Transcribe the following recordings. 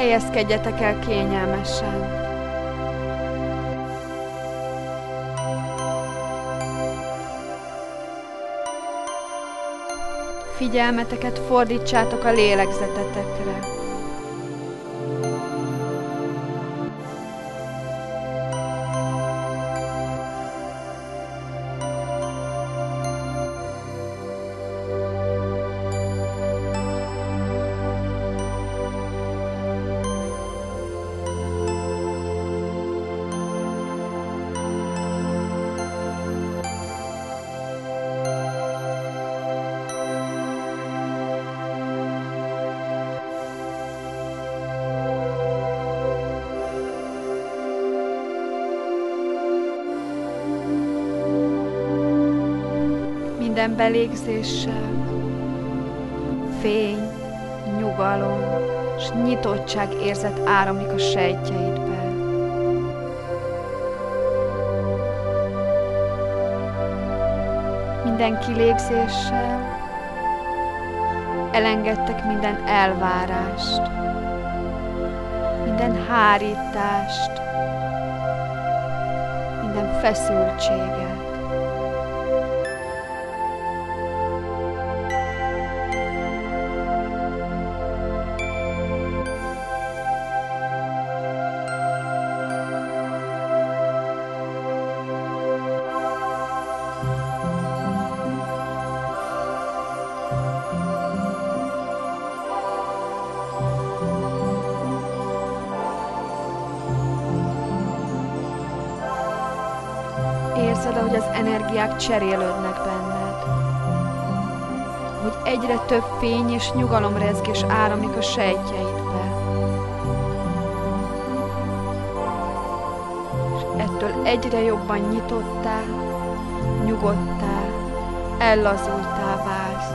Helyezkedjetek el kényelmesen. Figyelmeteket fordítsátok a lélegzetetekre. Minden belégzéssel fény, nyugalom és nyitottság érzet áramlik a sejtjeidbe. Minden kilégzéssel elengedtek minden elvárást, minden hárítást, minden feszültséget. Érzed, ahogy az energiák cserélődnek benned, hogy egyre több fény és nyugalomrezgés áramlik a sejtjeidbe. És ettől egyre jobban nyitottá, nyugodtá, ellazultá válsz.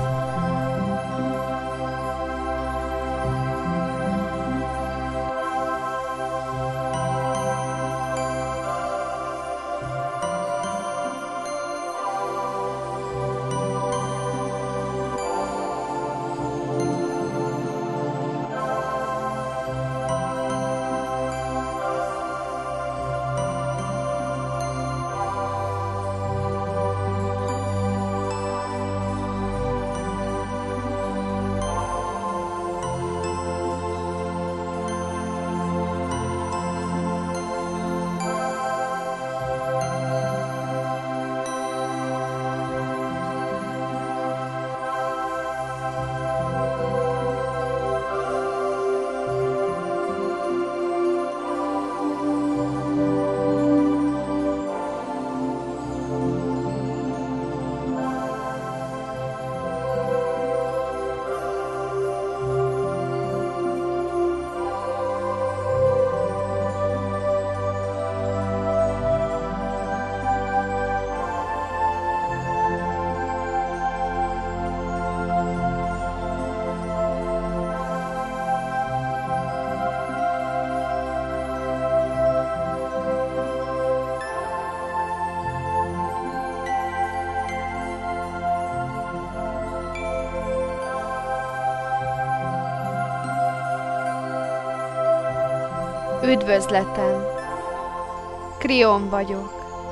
Üdvözletem! Krión vagyok.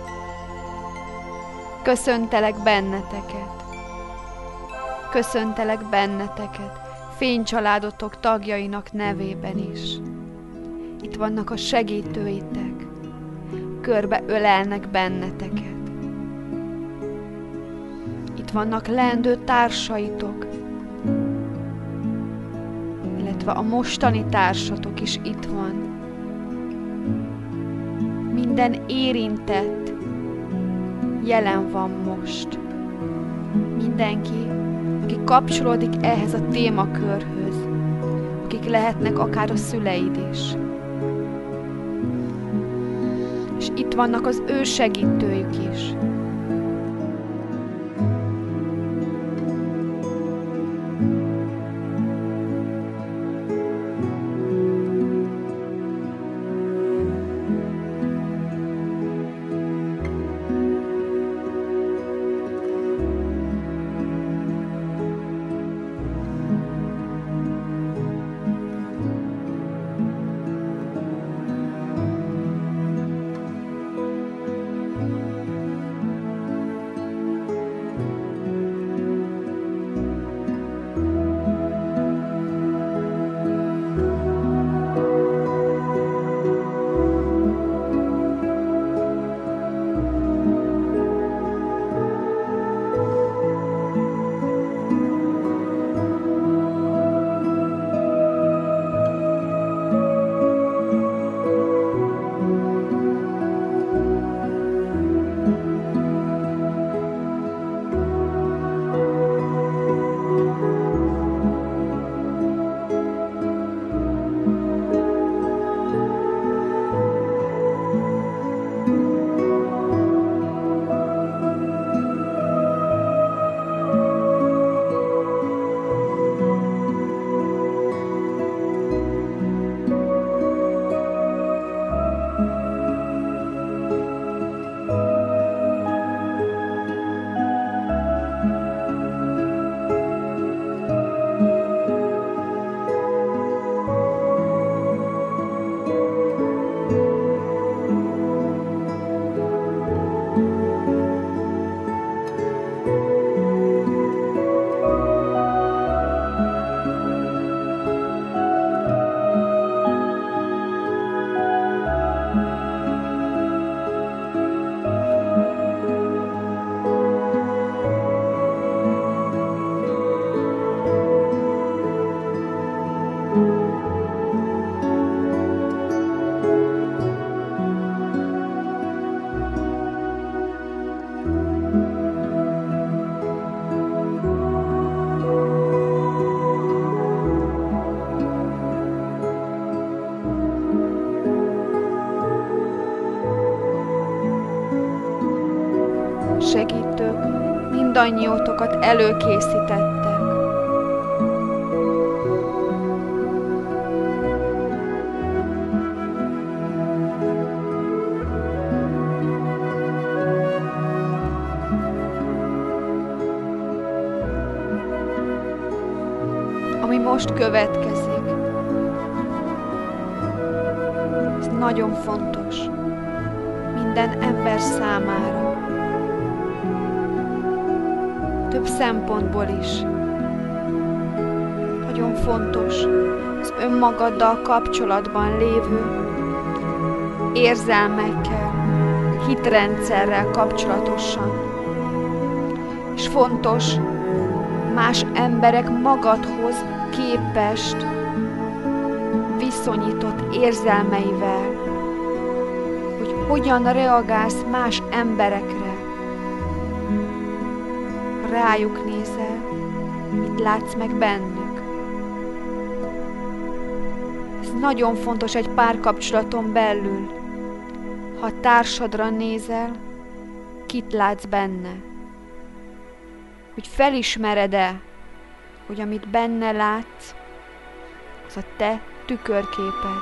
Köszöntelek benneteket. Köszöntelek benneteket, fénycsaládotok tagjainak nevében is. Itt vannak a segítőitek, körbe ölelnek benneteket. Itt vannak leendő társaitok, illetve a mostani társatok is itt van. Minden érintett jelen van most. Mindenki, aki kapcsolódik ehhez a témakörhöz, akik lehetnek akár a szüleid is. És itt vannak az ő segítőjük is. mindannyiótokat előkészítettek. Ami most következik, ez nagyon fontos minden ember számára. Több szempontból is. Nagyon fontos az önmagaddal kapcsolatban lévő érzelmekkel, hitrendszerrel kapcsolatosan. És fontos más emberek magadhoz képest viszonyított érzelmeivel, hogy hogyan reagálsz más emberekre. Rájuk nézel, mit látsz meg bennük. Ez nagyon fontos egy párkapcsolaton belül. Ha a társadra nézel, kit látsz benne? Hogy felismered-e, hogy amit benne látsz, az a te tükörképed.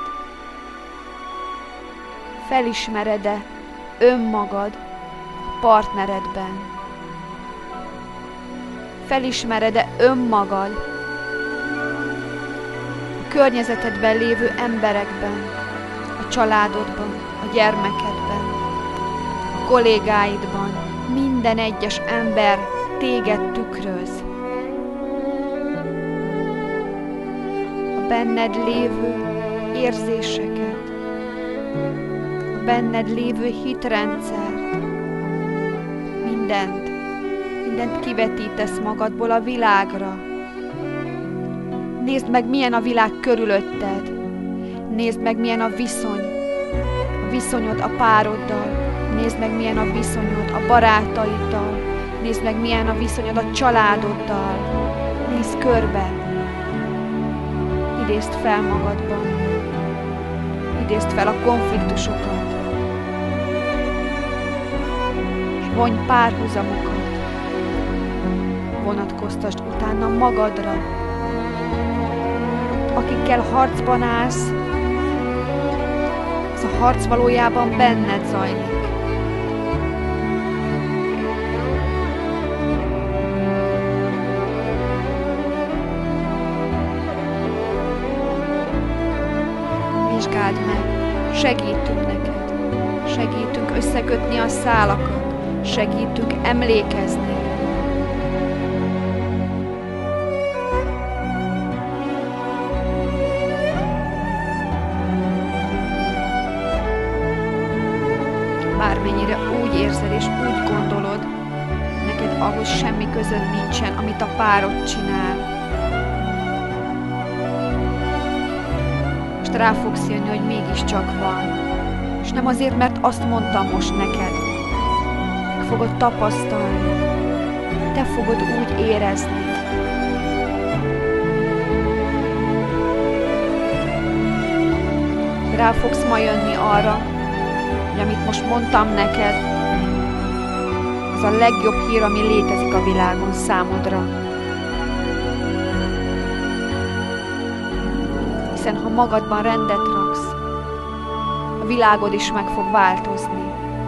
Felismered-e önmagad a partneredben? Felismered-e önmagad a környezetedben lévő emberekben, a családodban, a gyermekedben, a kollégáidban? Minden egyes ember téged tükröz. A benned lévő érzéseket, a benned lévő hitrendszert, mindent kivetítesz magadból a világra. Nézd meg, milyen a világ körülötted. Nézd meg, milyen a viszonyod a pároddal. Nézd meg, milyen a viszonyod a barátaiddal. Nézd meg, milyen a viszonyod a családoddal. Nézd körbe. Idézd fel magadban. Idézd fel a konfliktusokat. És vonj párhuzamokat. Vonatkoztasd utána magadra. Akikkel harcban állsz, az a harc valójában benned zajlik. Vizsgáld meg, segítünk neked, segítünk összekötni a szálakat, segítünk emlékezni. Bármennyire úgy érzed és úgy gondolod, neked ahhoz semmi közöd nincsen, amit a párod csinál. Most rá fogsz jönni, hogy mégiscsak van. És nem azért, mert azt mondtam most neked. Meg fogod tapasztalni. Te fogod úgy érezni. Rá fogsz ma jönni arra, hogy amit most mondtam neked, az a legjobb hír, ami létezik a világon számodra. Hiszen ha magadban rendet raksz, a világod is meg fog változni.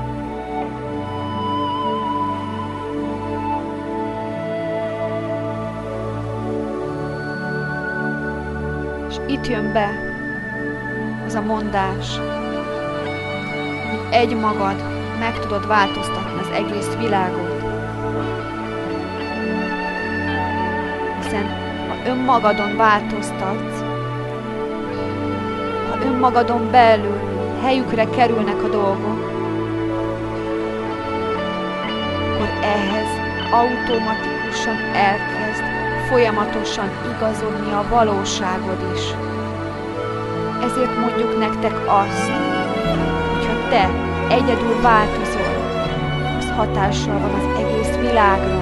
És itt jön be az a mondás, hogy egymagad meg tudod változtatni az egész világot. Hiszen ha önmagadon változtatsz, ha önmagadon belül helyükre kerülnek a dolgok, akkor ehhez automatikusan elkezd folyamatosan igazodni a valóságod is. Ezért mondjuk nektek azt, hogyha te egyedül változol, az hatással van az egész világra.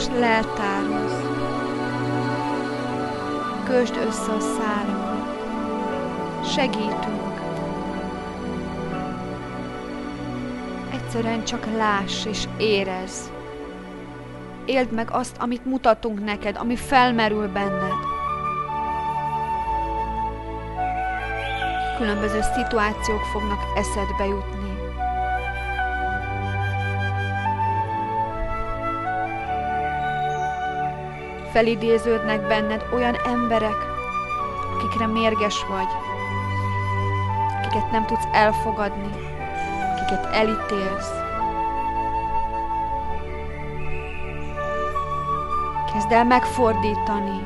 Most leltározz. Kösd össze a szálakat. Segítünk. Egyszerűen csak láss és érezz. Éld meg azt, amit mutatunk neked, ami felmerül benned. Különböző szituációk fognak eszedbe jutni. Felidéződnek benned olyan emberek, akikre mérges vagy, akiket nem tudsz elfogadni, akiket elítélsz. Kezd el megfordítani.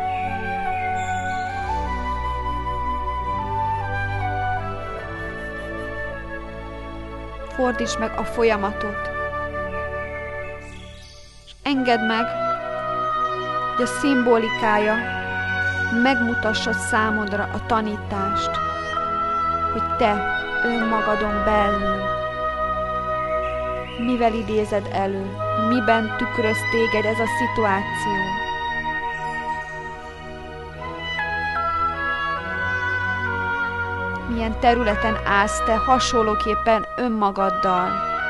Fordítsd meg a folyamatot, és engedd meg, hogy a szimbolikája megmutassa számodra a tanítást, hogy te önmagadon belül mivel idézed elő, miben tükröz téged ez a szituáció. Milyen területen állsz te hasonlóképpen önmagaddal.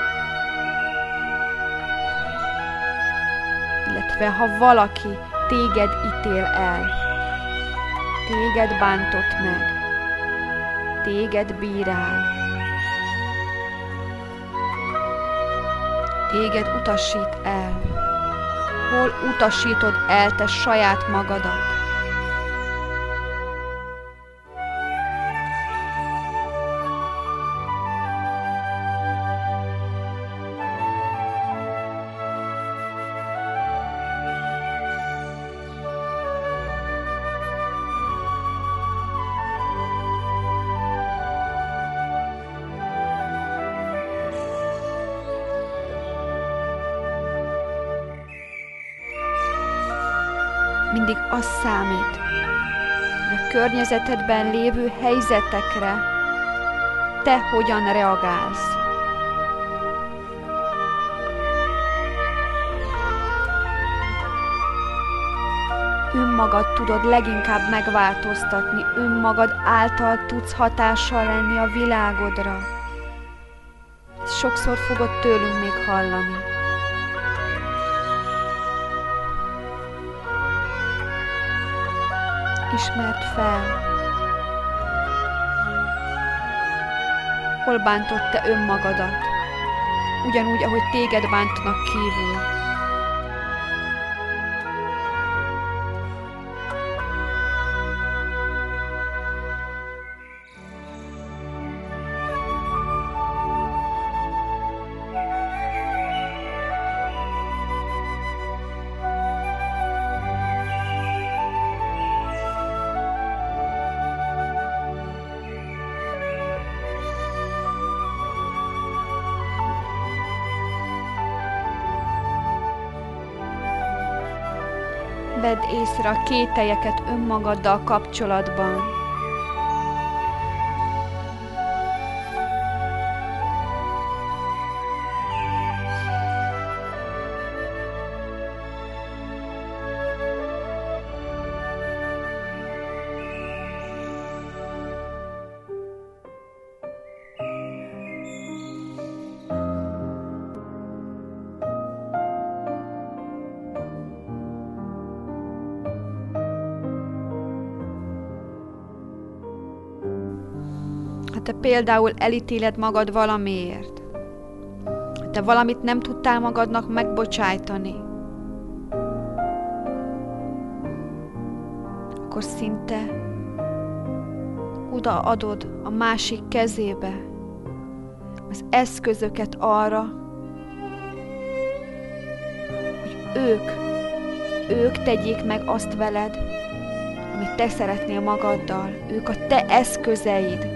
Illetve ha valaki téged ítél el, téged bántott meg, téged bírál, téged utasít el. Hol utasítod el te saját magadat? Mindig az számít, hogy a környezetedben lévő helyzetekre te hogyan reagálsz. Önmagad tudod leginkább megváltoztatni, önmagad által tudsz hatással lenni a világodra. Ezt sokszor fogod tőlünk még hallani. Ismerd fel, hol bántod te önmagadat, ugyanúgy, ahogy téged bántanak kívül. Vedd észre a kételyeket önmagaddal kapcsolatban. Te például elítéled magad valamiért, te valamit nem tudtál magadnak megbocsájtani, akkor szinte odaadod a másik kezébe az eszközöket arra, hogy ők tegyék meg azt veled, amit te szeretnél magaddal. Ők a te eszközeid.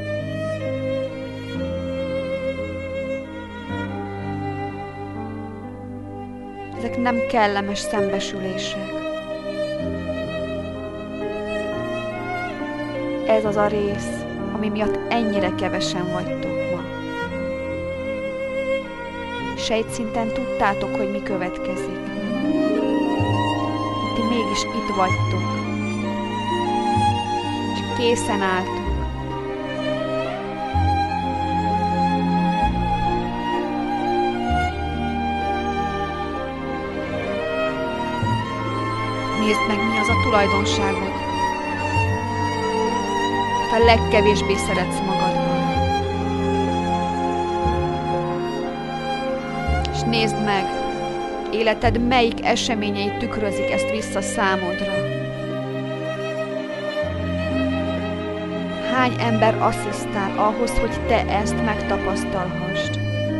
Ezek nem kellemes szembesülések. Ez az a rész, ami miatt ennyire kevesen vagytok ma. Sejtszinten tudtátok, hogy mi következik. mégis itt vagytok, és készen álltok. Nézd meg, mi az a tulajdonságod, amit a legkevésbé szeretsz magadban. És nézd meg, életed melyik eseményei tükrözik ezt vissza számodra. Hány ember asszisztál ahhoz, hogy te ezt megtapasztalhassd?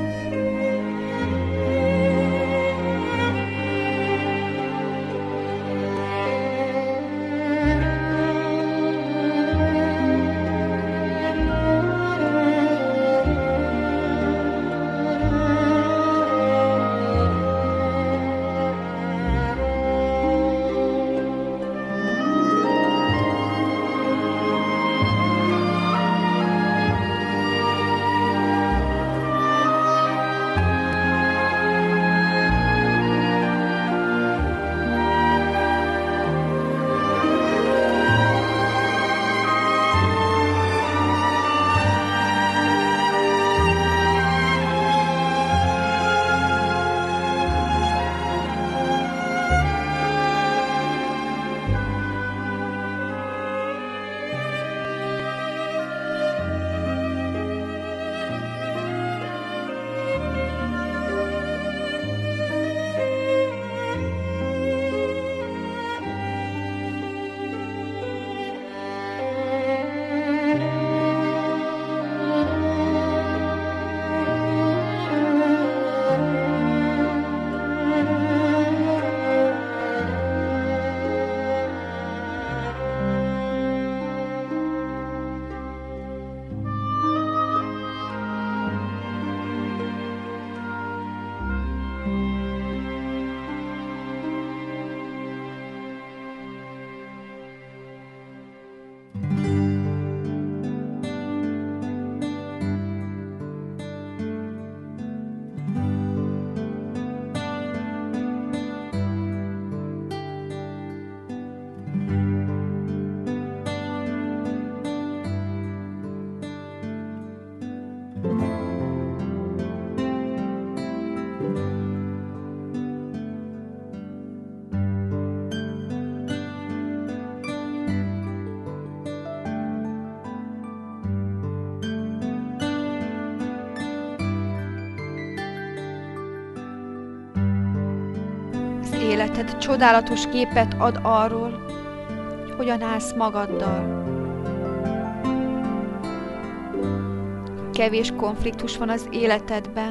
Életed csodálatos képet ad arról, hogy hogyan állsz magaddal. Kevés konfliktus van az életedben,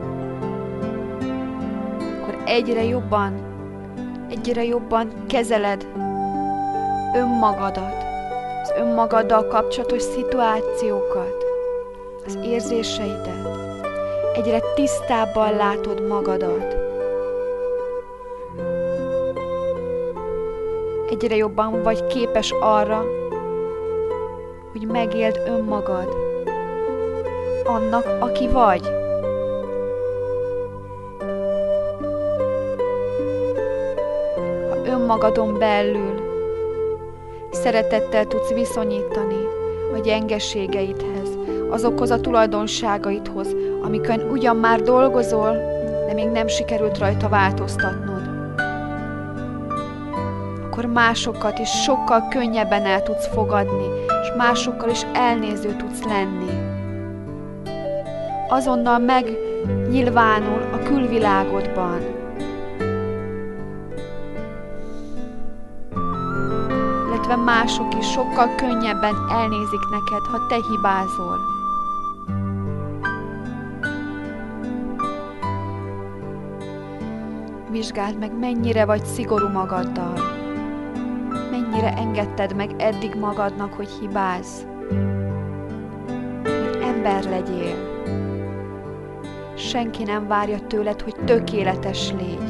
akkor egyre jobban kezeled önmagadat, az önmagaddal kapcsolatos szituációkat, az érzéseidet. Egyre tisztábban látod magadat. Egyre jobban vagy képes arra, hogy megéld önmagad, annak, aki vagy. Ha önmagadon belül szeretettel tudsz viszonyítani a gyengeségeidhez, azokhoz a tulajdonságaidhoz, amikön ugyan már dolgozol, de még nem sikerült rajta változtatnod, akkor másokat is sokkal könnyebben el tudsz fogadni, és másokkal is elnéző tudsz lenni. Azonnal megnyilvánul a külvilágodban. Illetve mások is sokkal könnyebben elnézik neked, ha te hibázol. Vizsgáld meg, mennyire vagy szigorú magaddal. Mennyire engedted meg eddig magadnak, hogy hibázz. Hogy ember legyél. Senki nem várja tőled, hogy tökéletes légy.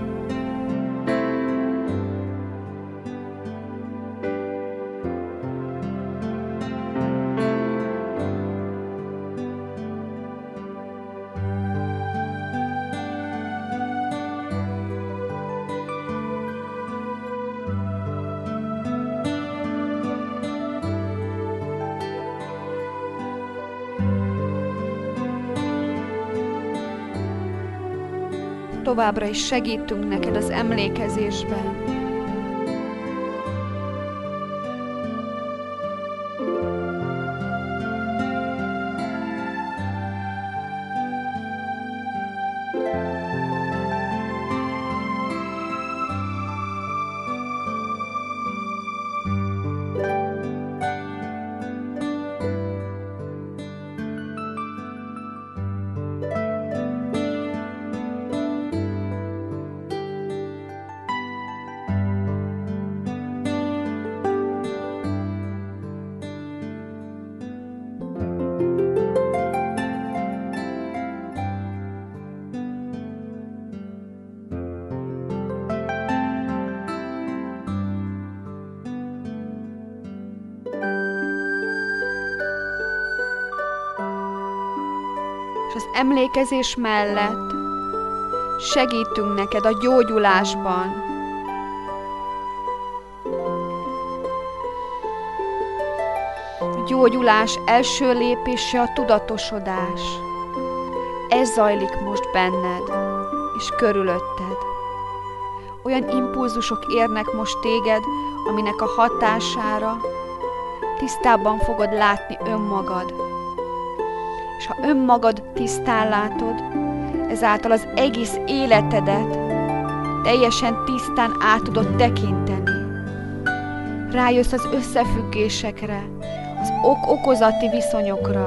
továbbra is segítünk neked az emlékezésben. És az emlékezés mellett segítünk neked a gyógyulásban. A gyógyulás első lépése a tudatosodás. Ez zajlik most benned és körülötted. Olyan impulzusok érnek most téged, aminek a hatására tisztábban fogod látni önmagad. És ha önmagad tisztán látod, ezáltal az egész életedet teljesen tisztán át tudod tekinteni. Rájössz az összefüggésekre, az ok-okozati viszonyokra.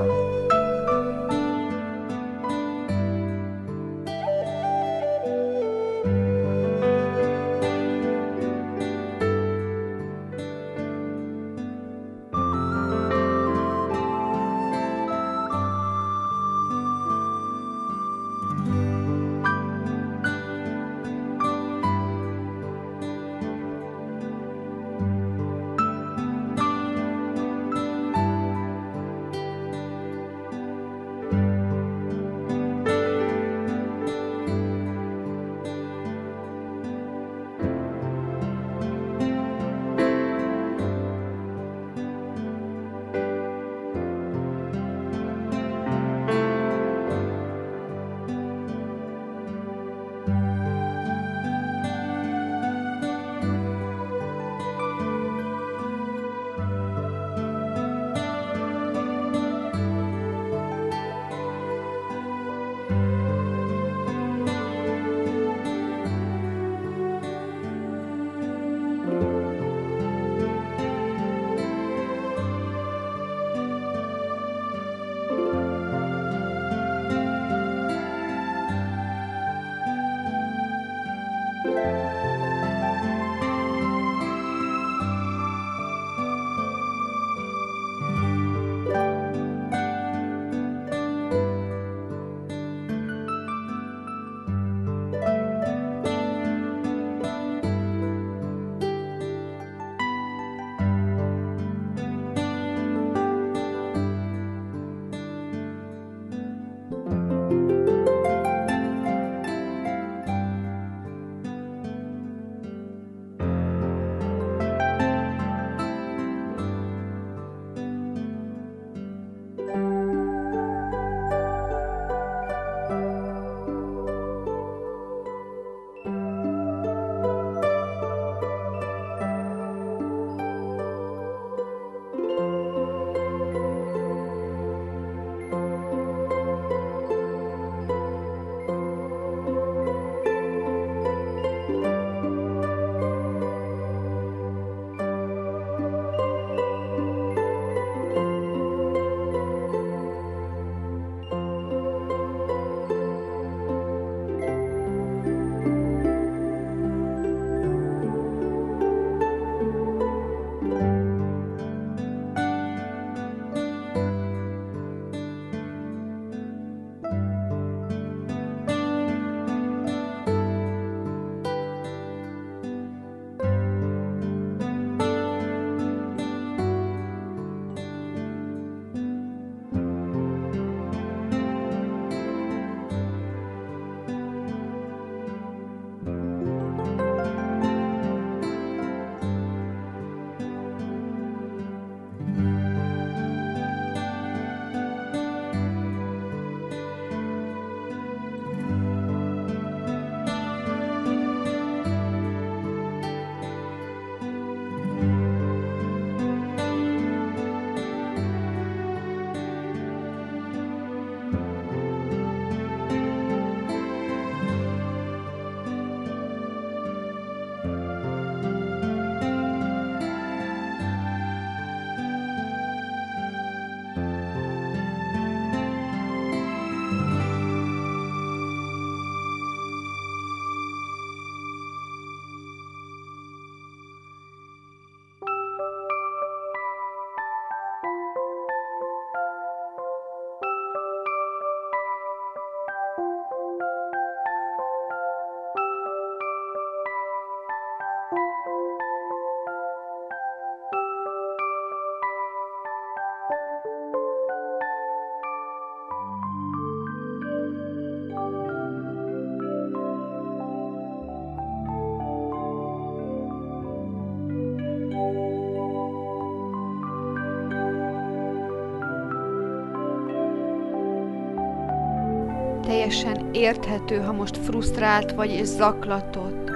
teljesen érthető, ha most frusztrált vagy és zaklatott.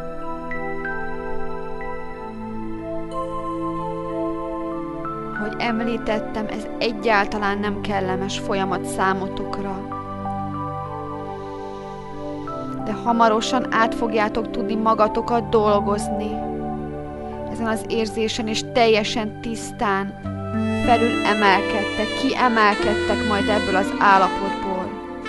Ahogy említettem, ez egyáltalán nem kellemes folyamat számotokra. De hamarosan át fogjátok tudni magatokat dolgozni ezen az érzésen, és teljesen tisztán felül emelkedtek, kiemelkedtek majd ebből az állapotból.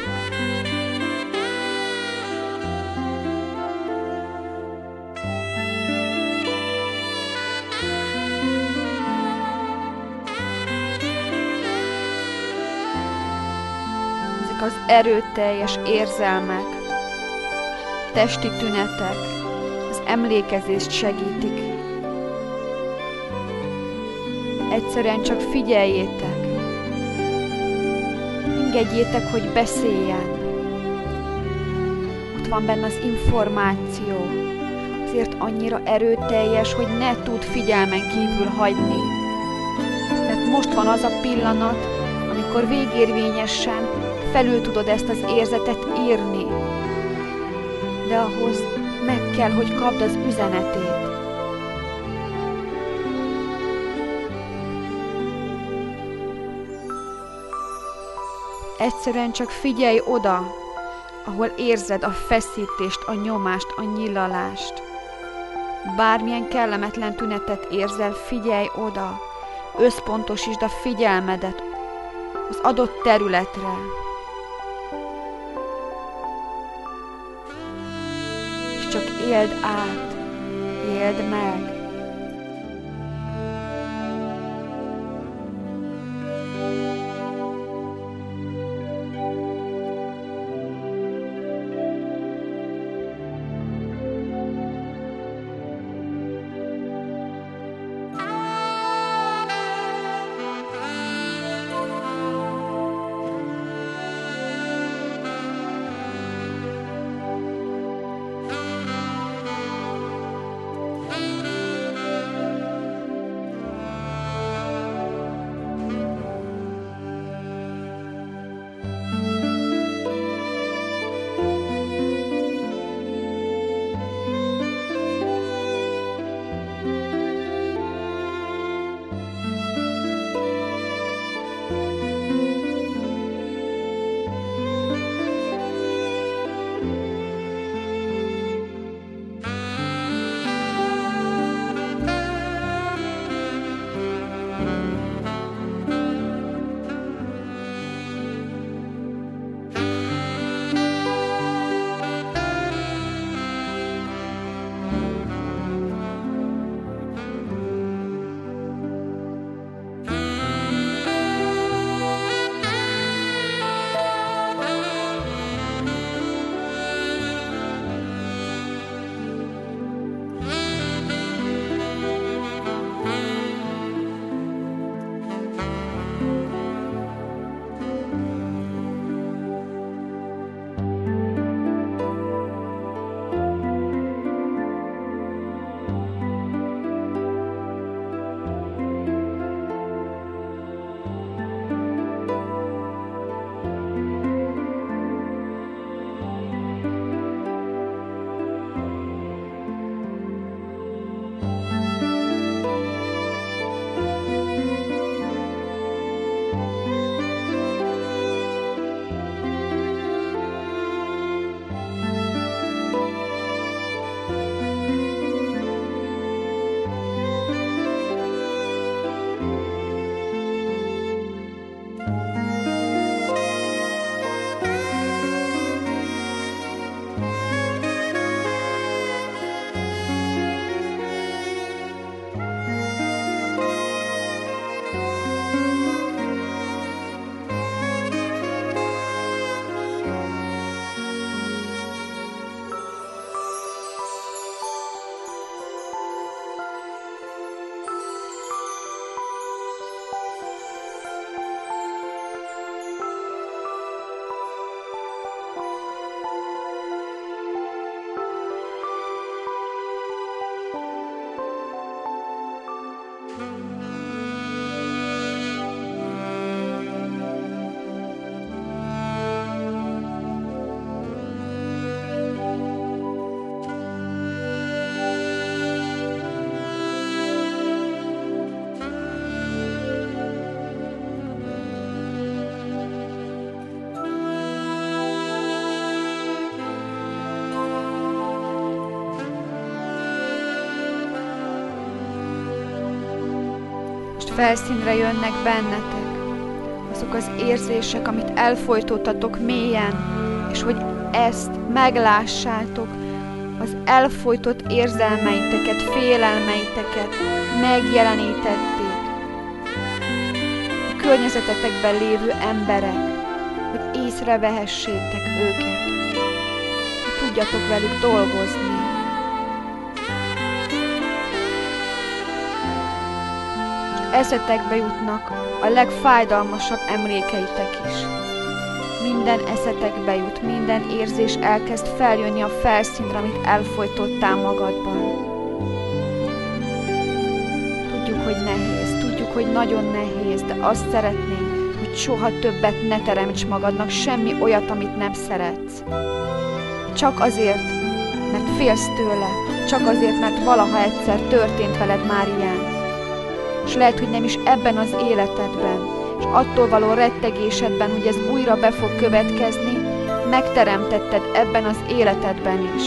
Ezek az erőteljes érzelmek, testi tünetek az emlékezést segítik. Egyszerűen csak figyeljétek. Engedjétek, hogy beszéljen. Ott van benne az információ. Azért annyira erőteljes, hogy ne tud figyelmen kívül hagyni. Mert most van az a pillanat, amikor végérvényesen felül tudod ezt az érzetet írni. De ahhoz meg kell, hogy kapd az üzenetét. Egyszerűen csak figyelj oda, ahol érzed a feszítést, a nyomást, a nyilalást. Bármilyen kellemetlen tünetet érzel, figyelj oda, összpontosítsd a figyelmedet az adott területre. És csak éld át, éld meg. felszínre jönnek bennetek azok az érzések, amit elfojtottatok mélyen, és hogy ezt meglássátok, az elfojtott érzelmeiteket, félelmeiteket megjelenítették a környezetetekben lévő emberek, hogy észrevehessétek őket, hogy tudjatok velük dolgozni. Eszetekbe jutnak a legfájdalmasabb emlékeitek is. Minden eszetekbe jut, minden érzés elkezd feljönni a felszínre, amit elfojtottál magadban. Tudjuk, hogy nehéz, tudjuk, hogy nagyon nehéz, de azt szeretnénk, hogy soha többet ne teremts magadnak semmi olyat, amit nem szeretsz. Csak azért, mert félsz tőle, csak azért, mert valaha egyszer történt veled már ilyen. És lehet, hogy nem is ebben az életedben, és attól való rettegésedben, hogy ez újra be fog következni, megteremtetted ebben az életedben is.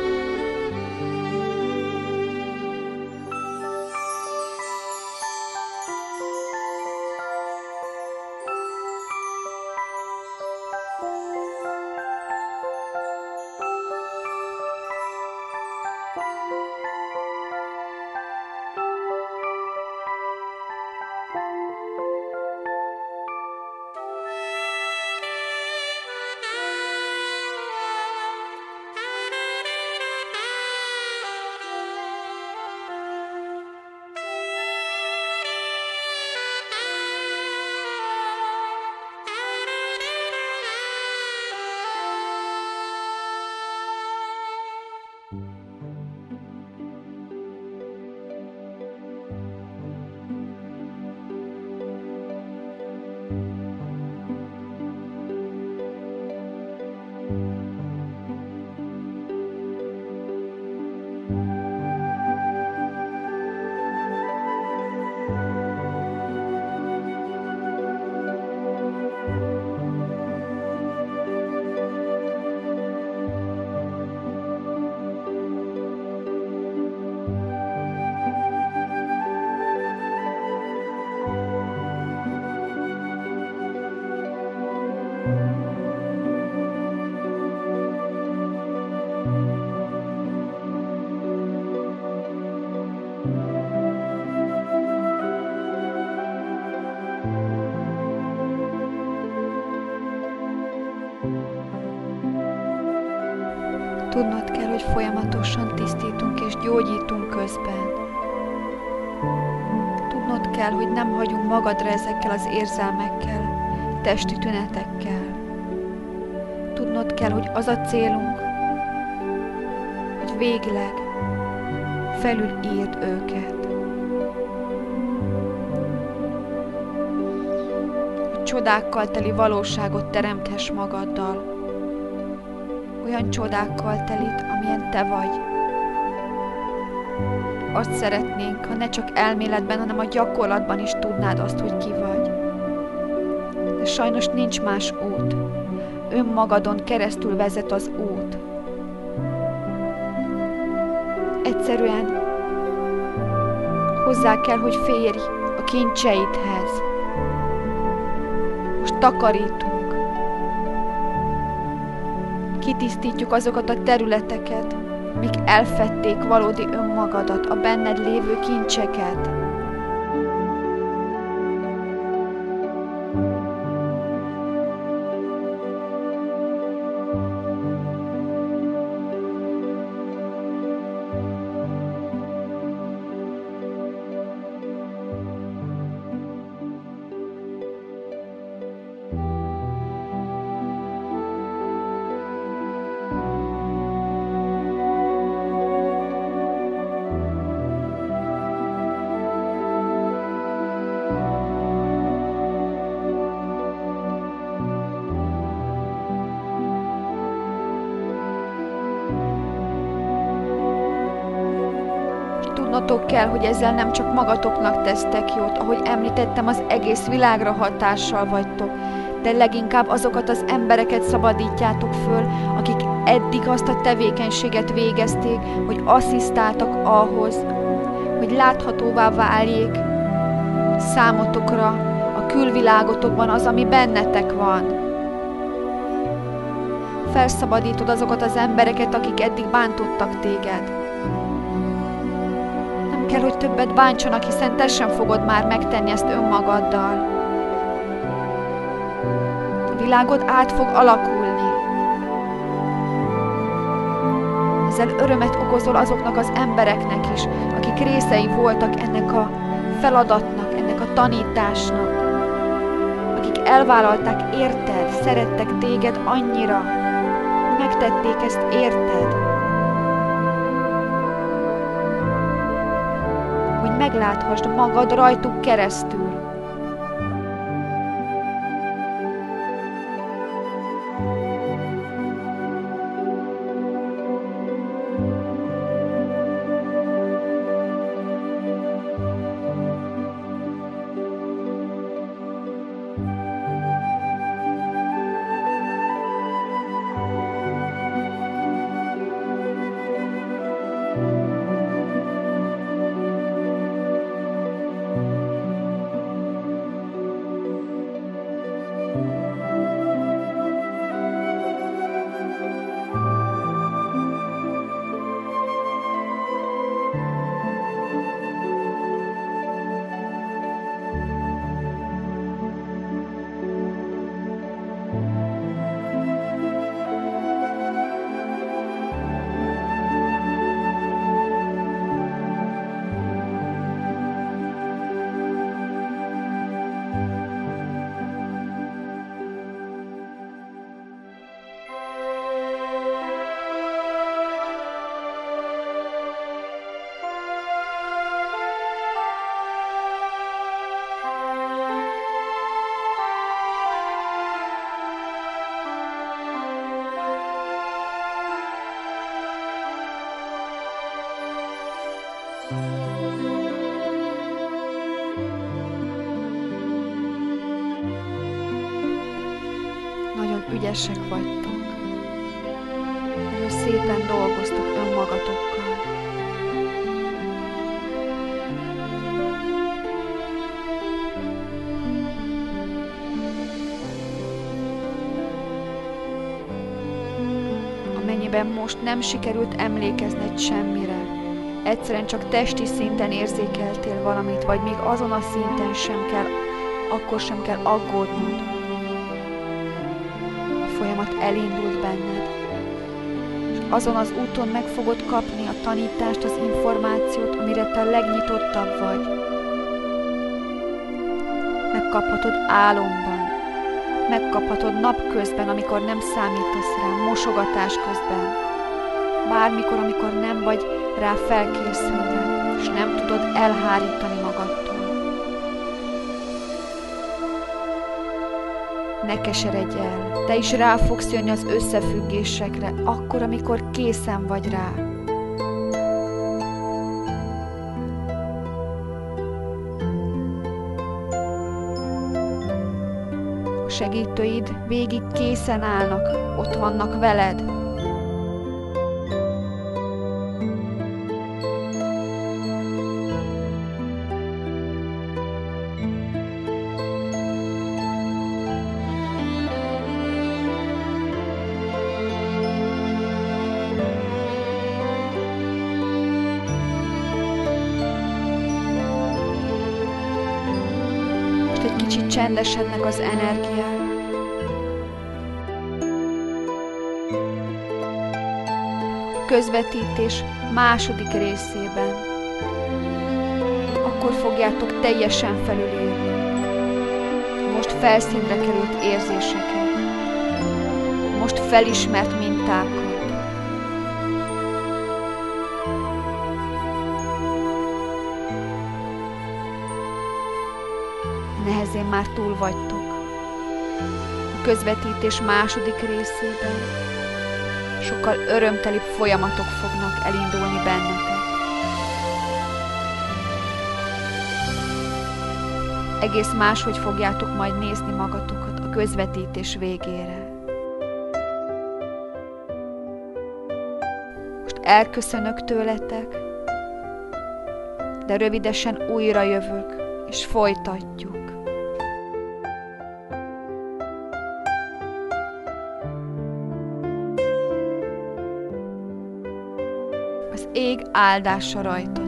Tudnod kell, hogy folyamatosan tisztítunk és gyógyítunk közben. Tudnod kell, hogy nem hagyunk magadra ezekkel az érzelmekkel, testi tünetekkel. Tudnod kell, hogy az a célunk, hogy végleg felülírd őket. Hogy csodákkal teli valóságot teremthess magaddal. Olyan csodákkal telit, amilyen te vagy. Azt szeretnénk, ha ne csak elméletben, hanem a gyakorlatban is tudnád azt, hogy ki vagy. De sajnos nincs más út. Önmagadon keresztül vezet az út. Egyszerűen hozzá kell, hogy férj a kincseidhez. Most takarítunk. Kitisztítjuk azokat a területeket, mik elfedték valódi önmagadat, a benned lévő kincseket. Tudnotok kell, hogy ezzel nem csak magatoknak tesztek jót, ahogy említettem, az egész világra hatással vagytok, de leginkább azokat az embereket szabadítjátok föl, akik eddig azt a tevékenységet végezték, hogy asszisztáltak ahhoz, hogy láthatóvá váljék számotokra, a külvilágotokban az, ami bennetek van. Felszabadítod azokat az embereket, akik eddig bántottak téged. Nem kell, hogy többet bántsanak, hiszen te sem fogod már megtenni ezt önmagaddal. A világod át fog alakulni. Ezzel örömet okozol azoknak az embereknek is, akik részei voltak ennek a feladatnak, ennek a tanításnak, akik elvállalták érted, szerettek téged annyira, megtették ezt érted, hogy megláthasd magad rajtuk keresztül. Nagyon ügyesek vagytok. Nagyon szépen dolgoztok önmagatokkal. Amennyiben most nem sikerült emlékezned semmire, egyszerűen csak testi szinten érzékeltél valamit, vagy még azon a szinten sem kell, akkor sem kell aggódnod. A folyamat elindult benned, és azon az úton meg fogod kapni a tanítást, az információt, amire te a legnyitottabb vagy. Megkaphatod álomban, megkaphatod napközben, amikor nem számítasz rá, mosogatás közben, bármikor, amikor nem vagy rá felkészülve, és nem tudod elhárítani magadtól. Ne keseredj el, te is rá fogsz jönni az összefüggésekre, akkor, amikor készen vagy rá. A segítőid végig készen állnak, ott vannak veled. Kicsit csendesednek az energiák. A közvetítés második részében. Akkor fogjátok teljesen felülírni. Most felszínre került érzéseket. Most felismert mintákat. Nehezén már túl vagytok. A közvetítés második részében sokkal örömtelibb folyamatok fognak elindulni bennetek. Egész máshogy fogjátok majd nézni magatokat a közvetítés végére. Most elköszönök tőletek, de rövidesen újra jövök, és folytatjuk. Az ég áldása rajtatok.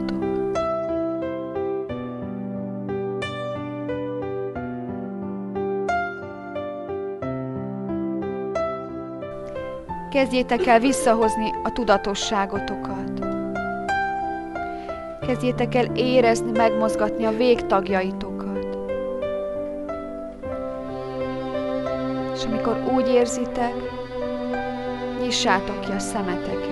Kezdjétek el visszahozni a tudatosságotokat. Kezdjétek el érezni, megmozgatni a végtagjaitokat. És amikor úgy érzitek, nyissátok ki a szemeteket.